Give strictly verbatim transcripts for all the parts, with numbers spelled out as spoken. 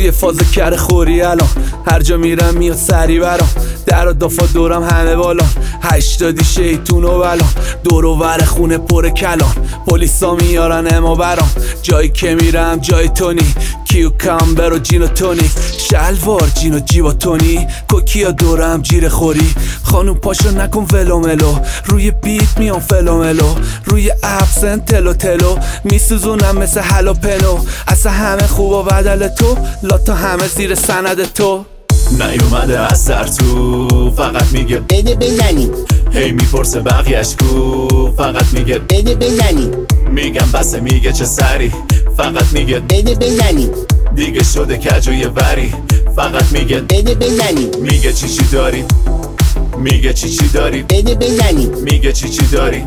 توی فاز کره خوری الان، هر جا میرم میاد سری برام، در و دافا دورم همه بالان، هشتادی شیطون و بلان، دور و ور خونه پر کلان، پلیسا میارن اما برام، جایی که میرم جای تونی، کیو کامبر و جین و تونیک، شلوار جین و جیبا تونی، کوکیا دورم جیره خوری، خانوم پاشو نکن ولو ملو، روی بیت میام فلو ملو، روی ابسن تلو تلو، میسوزونم مثل هلو پنو، اصلا همه خوب و بدل تو، لاتا همه زیر سند تو. نیومده از سر تو، فقط میگه بده بزنی، هی میپرسه بقیهش کو، فقط میگه بده بزنی، میگم بسه، میگه چه سری، فقط میگه بده بزنی، دیگه شده کج و یه وری، فقط میگه بده بزنی، میگه چی چی داری، میگه چی چی داری، بده بزنی، میگه چی چی داری،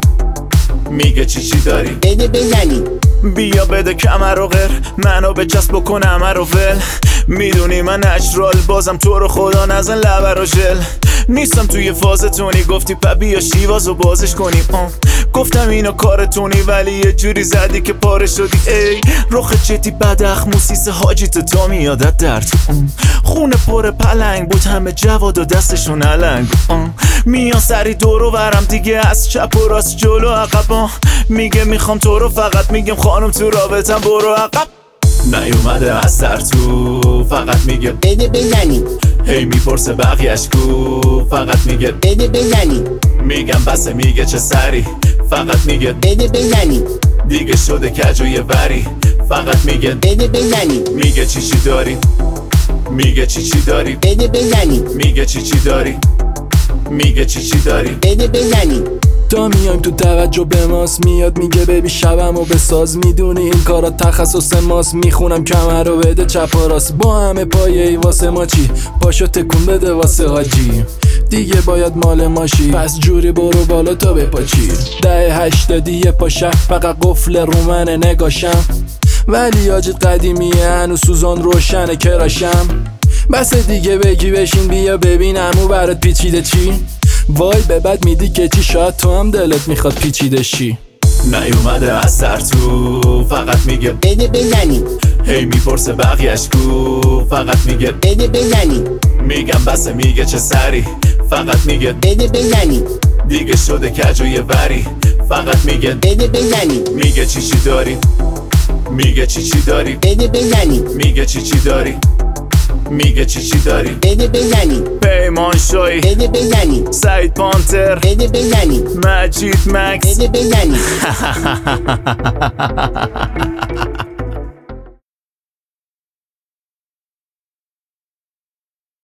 میگه چی چی داری، بده بزنی، بیا بده کمر و غیر، منو به چسب بکن همه رو ول، میدونی من نچرال، بازم تو رو خدا نزن لبر و ژل، نیستم توی فاز تونی، گفتی پا بیا شیوازو بازش کنیم، آه. گفتم اینو کارتونی ولی یه جوری زدی که پاره شدی، ای رخ چتی بدخ موسیس حاجی تو تا میادت در تو، خونه پر پلنگ بود همه جواد و دستشون علنگ، میان سری دور و برم دیگه، از چپ و راست جلو عقب، میگه میخوام تو رو، فقط میگم خانم تو رابطم برو عقب. نیومده از سر تو، فقط میگه بده بزنی، هی میپرسه بقیهش کو، فقط میگه بده بزنی، میگم بسه، میگه چه سری، فقط میگه بده بزنی، دیگه شده کج و یه وری، فقط میگه بده بزنی، میگه چی چی داری، میگه چی چی داری، بده بزنی، میگه چی چی داری، میگه چی چی داری، بده بزنی. تا میایم تو توجه به ماست، میاد میگه ببی شبم و بساز، میدونی این کارا تخصص ماست، میخونم کمر رو بده چپ و راست، با همه پایه ای واسه ما چی، پاشو تکون بده واسه حاجی، دیگه باید مال ماشی، پس جوری برو بالا تا بپاچی، ده هشتادی یه پاشم، فقط قفل رو منه نگاشم، ولی آجت قدیمیه هنو سوزان روشنه کراشم، بس دیگه بگی بشین بیا ببینم او برات پیچیده چی، وای به بد میدی که چی، شاید تو هم دلت میخواد پیچیده شی. نیومده از سر تو، فقط میگه بده بزنی، هی میپرسه بقیهش کو، فقط میگه بده بزنی، میگم بسه، میگه چه سری، فقط میگه بده بزنی، دیگه شده کج و یه وری، فقط میگه بده بزنی، میگه چی چی داری، میگه چی چی داری، بده بزنی، میگه چی چی داری، میگه چی چی داری، بده بزنی، پیمان شایی، بده بزنی، سعید پانتر، بده بزنی، مجید مکس بده بزنی.